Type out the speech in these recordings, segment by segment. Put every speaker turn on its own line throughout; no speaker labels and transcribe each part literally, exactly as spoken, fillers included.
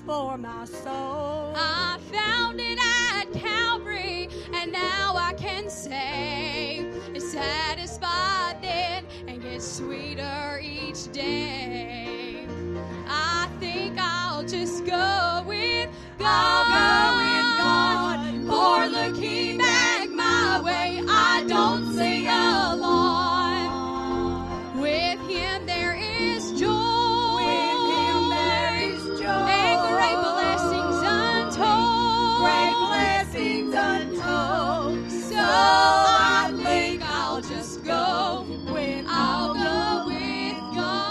for my soul.
I found it at Calvary, and now I can say it's satisfied then and gets sweeter each day. I think I'll just go with God.
I'll go with God.
For looking back my way, I don't see a lot. With Him there is joy.
With Him there is joy.
And great blessings untold.
Great blessings untold.
So I think I'll just go.
When
I'll go with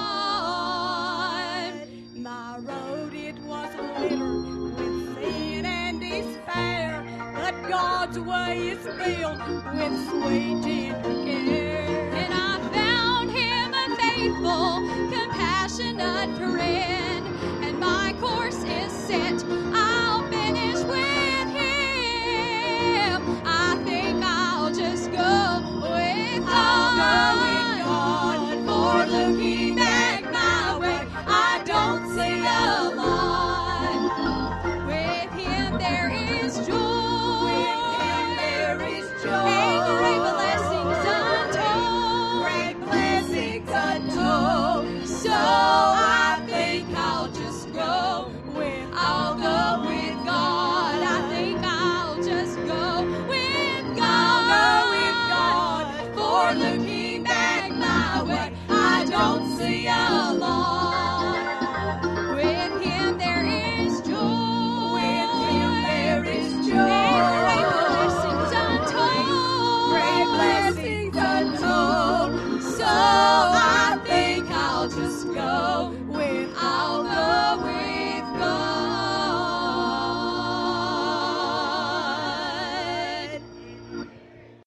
God.
My road, it was littered with sin and despair, but God's way is filled with sweet tender care.
And I found Him a faithful, compassionate friend, and my course is set. I'll finish with Him. I think I'll just go with
I'll go with
God.
God.
For looking back my way, I don't see a lot. With Him there is joy.
With Him there is joy.
And great blessings untold.
Great blessings untold.
So I think I'll just go.
When
I'll go with God. I think I'll just go with God.
I'll go with God.
For looking back my way, I don't see a lot. With Him there is joy.
With Him there is
And
joy.
great blessings untold.
Great blessings untold.
So I think I'll just go.
When
I'll